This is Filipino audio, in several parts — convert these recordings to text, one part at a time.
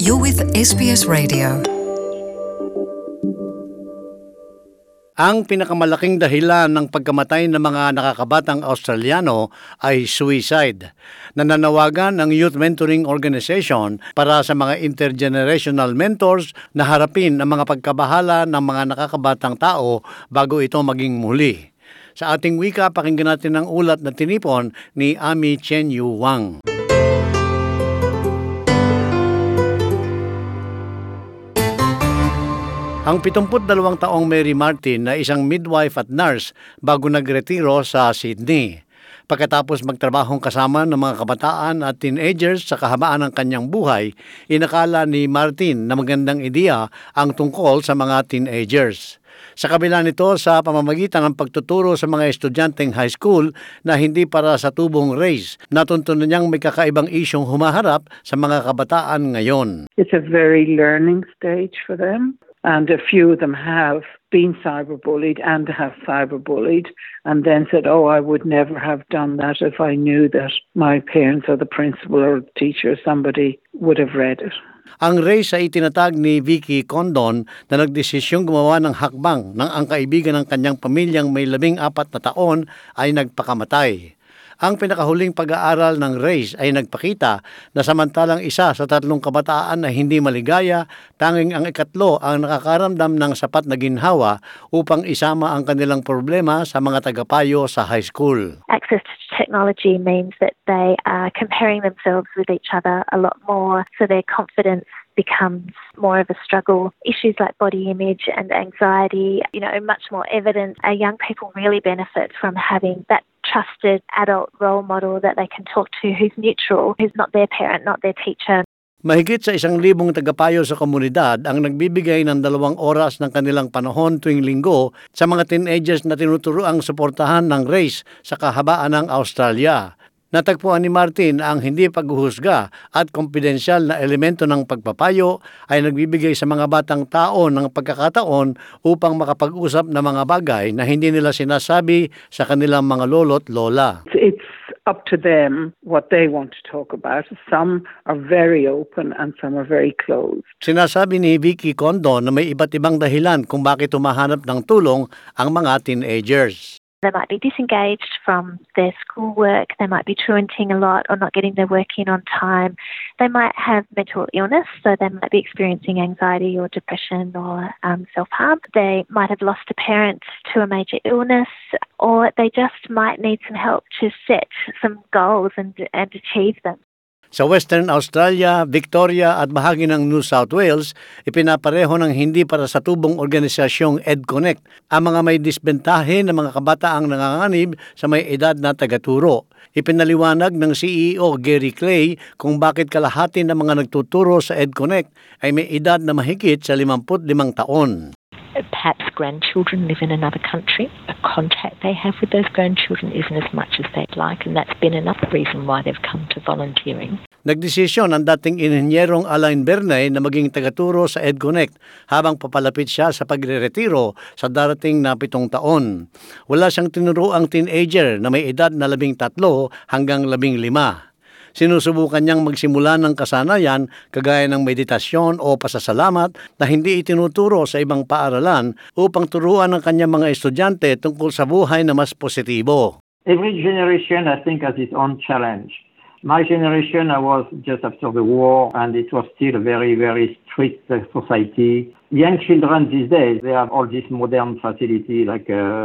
You're with SBS Radio. Ang pinakamalaking dahilan ng pagkamatay ng mga nakakabatang Australiano ay suicide. Nananawagan ng Youth Mentoring Organization para sa mga intergenerational mentors na harapin ang mga pagkabahala ng mga nakakabatang tao bago ito maging muli. Sa ating wika, pakinggan natin ang ulat na tinipon ni Ami Chen Yu Wang. Ang 72 taong Mary Martin na isang midwife at nurse bago nagretiro sa Sydney. Pagkatapos magtrabahong kasama ng mga kabataan at teenagers sa kahabaan ng kanyang buhay, inakala ni Martin na magandang ideya ang tungkol sa mga teenagers. Sa kabila nito, sa pamamagitan ng pagtuturo sa mga estudyanteng high school na hindi para sa tubong race, natuntunan niyang may kakaibang isyong humaharap sa mga kabataan ngayon. It's a very learning stage for them. And a few of them have been cyberbullied and have cyberbullied and then said, I would never have done that if I knew that my parents or the principal or the teacher or somebody would have read it. Ang race ay itinatag ni Vicky Condon na nagdesisyong gumawa ng hakbang nang ang kaibigan ng kanyang pamilyang may 14 na taon ay nagpakamatay. Ang pinakahuling pag-aaral ng race ay nagpakita na samantalang isa sa 3 kabataan na hindi maligaya, tanging ang 3 ang nakakaramdam ng sapat na ginhawa upang isama ang kanilang problema sa mga tagapayo sa high school. Access to technology means that they are comparing themselves with each other a lot more, so their confidence becomes more of a struggle. Issues like body image and anxiety, much more evident. Young people really benefit from having that trusted adult role model that they can talk to who's neutral, who's not their parent, not their teacher. Mahigit sa 1,000 tagapayo sa komunidad ang nagbibigay ng 2 oras ng kanilang panahon tuwing linggo sa mga teenagers na tinuturoang suportahan ng race sa kahabaan ng Australia. Natagpuan ni Martin ang hindi paghuhusga at kumpidensyal na elemento ng pagpapayo ay nagbibigay sa mga batang tao ng pagkakataon upang makapag-usap ng mga bagay na hindi nila sinasabi sa kanilang mga lolo't lola. It's up to them what they want to talk about. Some are very open and some are very closed. Sinasabi ni Vicky Condon na may iba't ibang dahilan kung bakit humahanap ng tulong ang mga teenagers. They might be disengaged from their schoolwork, they might be truanting a lot or not getting their work in on time. They might have mental illness, so they might be experiencing anxiety or depression or self-harm. They might have lost a parent to a major illness, or they just might need some help to set some goals and achieve them. Sa Western Australia, Victoria at bahagi ng New South Wales, ipinapareho ng hindi para sa tubong organisasyong EdConnect ang mga may disbentahe ng mga kabataang nanganganib sa may edad na tagaturo. Ipinaliwanag ng CEO Gary Clay kung bakit kalahati ng mga nagtuturo sa EdConnect ay may edad na mahigit sa 55 taon. Perhaps grandchildren live in another country. A contact they have with those grandchildren isn't as much as they'd like, and that's been another reason why they've come to volunteering. Nagdesisyon ang dating inhinyerong Alain Bernay na maging tagaturo sa EdConnect habang papalapit siya sa pagre-retiro sa darating na 7 taon. Wala siyang tinuruang teenager na may edad na 13 hanggang 15. Sinusubukan niyang magsimula ng kasanayan kagaya ng meditasyon o pasasalamat na hindi itinuturo sa ibang paaralan upang turuan ng kanyang mga estudyante tungkol sa buhay na mas positibo. Every generation, I think, has its own challenge. My generation, I was just after the war, and it was still a very, very strict society. Young children these days, they have all this modern facility like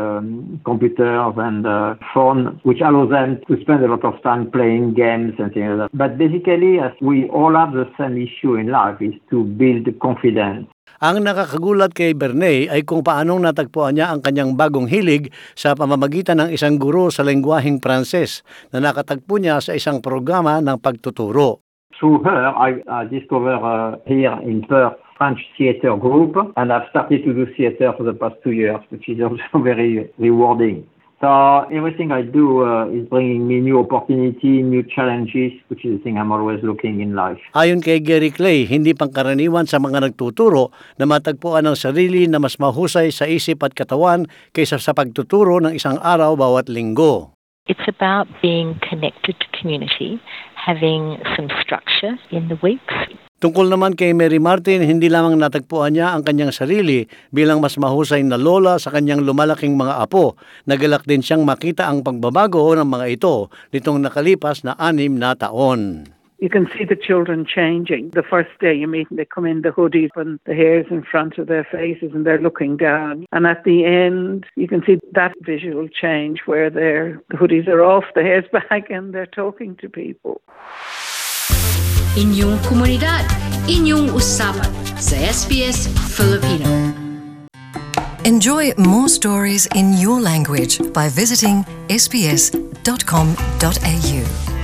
computers and phone, which allows them to spend a lot of time playing games and things like that. But basically, as we all have the same issue in life, is to build confidence. Ang nakakagulat kay Bernay ay kung paanong natagpuan niya ang kanyang bagong hilig sa pamamagitan ng isang guro sa lengguaheng Pranses na nakatagpo niya sa isang programa ng pagtuturo. Through her, I discovered here in Perth French theatre group, and I've started to do theatre for the past 2 years, which is also very rewarding. So everything I do is bringing me new opportunity, new challenges, which is the thing I'm always looking in life. Ayon kay Gary Clay, hindi pangkaraniwan sa mga nagtuturo na matagpuan ng sarili na mas mahusay sa isip at katawan kaysa sa pagtuturo ng isang araw bawat linggo. It's about being connected to community, having some structure in the weeks. Tungkol naman kay Mary Martin, hindi lamang natagpuan niya ang kanyang sarili bilang mas mahusay na lola sa kanyang lumalaking mga apo. Nagalak din siyang makita ang pagbabago ng mga ito nitong nakalipas na 6 na taon. You can see the children changing. The first day you meet them, they come in the hoodies and the hairs in front of their faces and they're looking down. And at the end, you can see that visual change where the hoodies are off, the hair's back, and they're talking to people. Inyong komunidad, inyong usapan sa SBS Filipino. Enjoy more stories in your language by visiting sbs.com.au.